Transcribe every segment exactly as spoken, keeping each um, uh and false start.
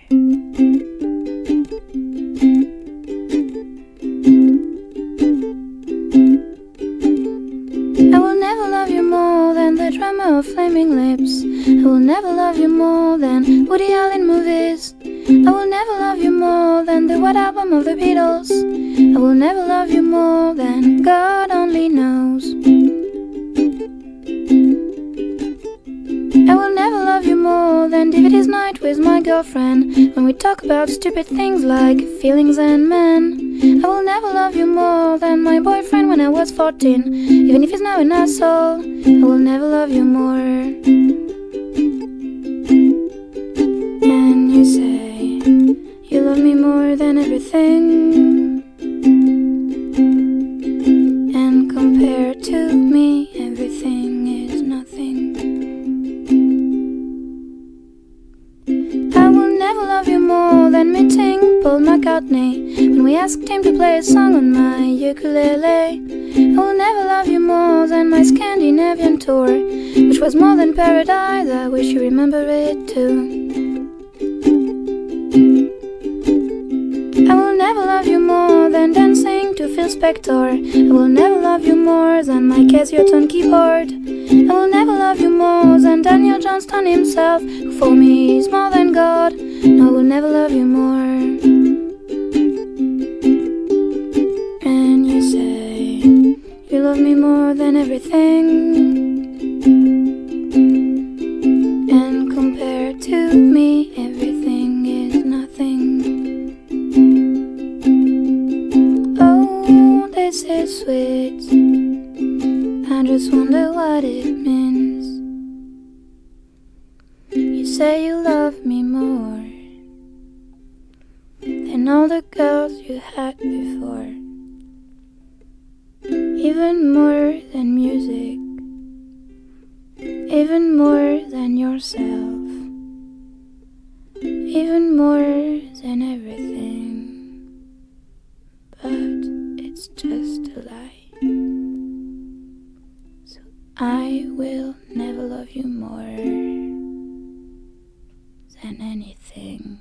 I will never love you more than the drummer of Flaming Lips. I will never love you more than Woody Allen movies. I will never love you more than the White Album of the Beatles. I will never love you more than God only knows. I will never love you more than D V D's night with my girlfriend, when we talk about stupid things like feelings and men. I will never love you more than my boyfriend when I was fourteen, even if he's now an asshole. I will never love you more. And you say you love me more than everything, and compared to me everything is nothing. I will never love you more than meeting Paul McCartney when we asked him to play a song on my ukulele. I will never love you more than my Scandinavian tour, which was more than paradise. I wish you remember it too. I will never love you more than dancing to Phil Spector. I will never love you more than my Casio tone keyboard. I will never love you more than Daniel Johnston himself, who for me is more than God. No, I will never love you more. And you say you love me more than everything, and compared to me everything is nothing. Oh, this is sweet, I just wonder what it means. You say you love me more than all the girls you had before, even more than music, even more than yourself, even more than everything. But it's just a lie. So I will never love you more than anything.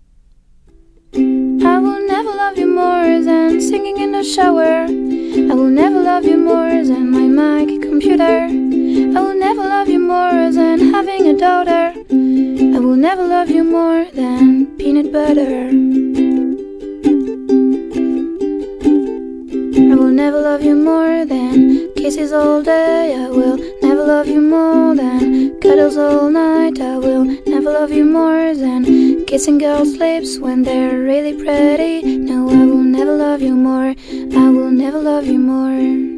I will never love you more than singing in the shower. I will never love you more than my Mac computer. I will never love you more than having a daughter. I will never love you more than peanut butter. I will never love you more than kisses all day. I will never love you more than cuddles all night. I will never love you more than kissing girls' lips when they're really pretty. No, I will never love you more. I will never love you more.